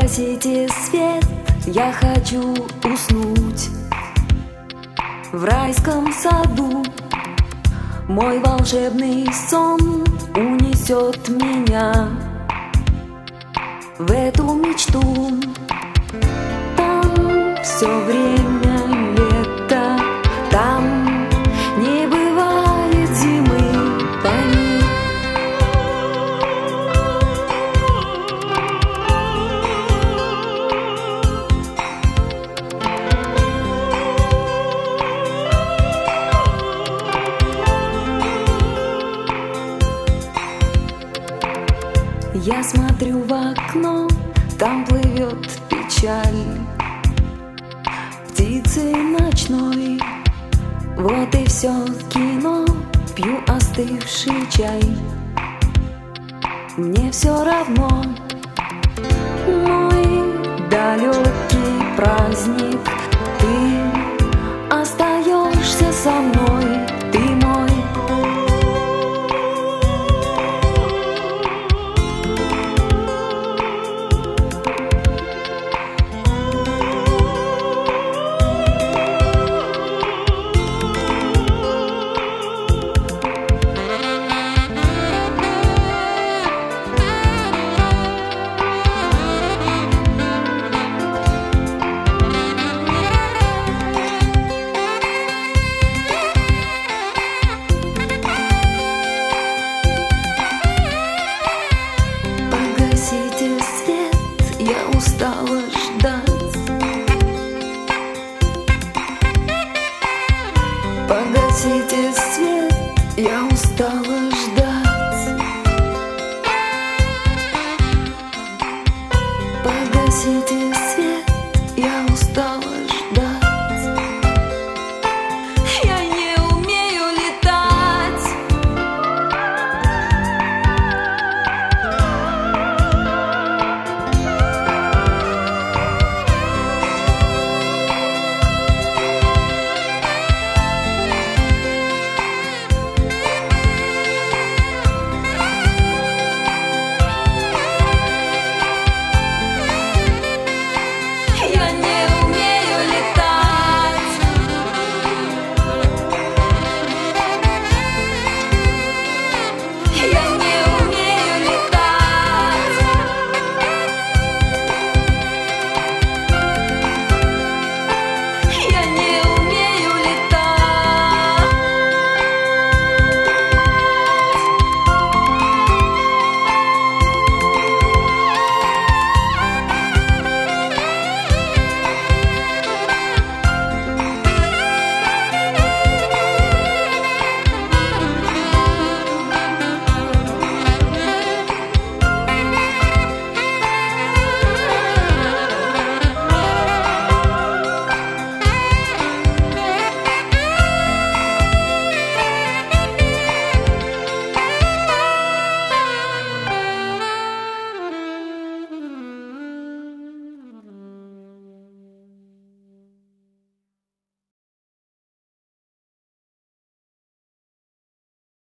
Погасите свет, я хочу уснуть в райском саду. Мой волшебный сон унесет меня в эту мечту. Там все время лето, там не бывает зимы, пойми. Я смотрю в окно, там плывет печаль птицы ночной. Вот и все кино, пью остывший чай. Мне все равно, мой далекий праздник, ты остаешься со мной.